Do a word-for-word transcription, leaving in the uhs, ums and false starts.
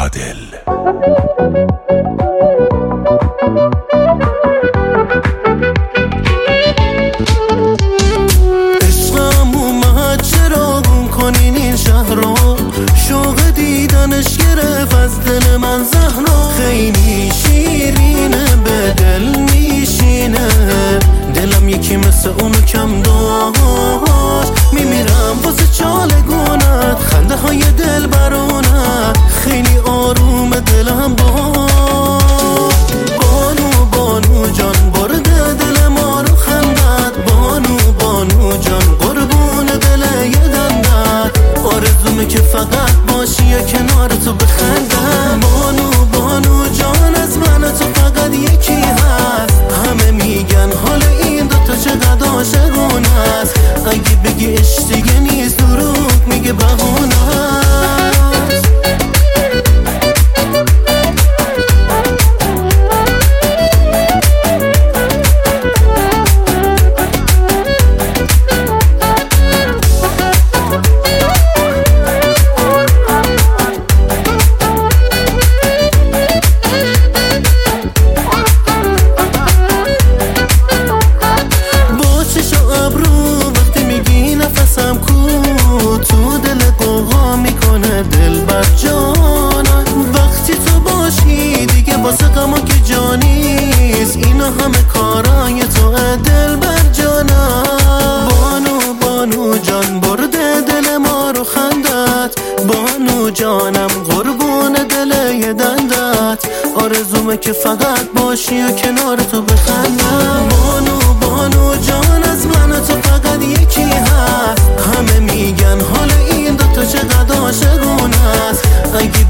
عادل. عشقم اومد چرا گم کنین این شهر رو، شوق دیدنش گرفت از دل من زهرا. خیلی شیرینه به دل میشینه، دلم یکی مثل اونو کم داشت. میمیرم واسه چالگونت، خنده های دل برونت، خیلی آروم دلم باش. بانو بانو جان برده دل ما رو خندت، بانو بانو جان قربون دل یه دندت. آرزومه که فقط باشی یا کنار تو بخندم. بانو بانو جان از من تو فقط یکی هست، همه میگن حال این دوتا چقدر عاشقونه است. اگه بگی عشق دیگه نیست دروغ میگه بهونه است. تو دل قوقا میکنه دل بر جانم، وقتی تو باشی دیگه واسه غما که جانیست. اینا همه کارای تو دل بر جانم. بانو بانو جان برده دل ما رو خندت، بانو جانم قربون دل یه دندت. آرزومه که فقط باشی و کنار تو بخندم. بانو بانو جان از من تو فقط یکی هست، همه میگن حال این دوتا چقدر عاشقونه است. اگه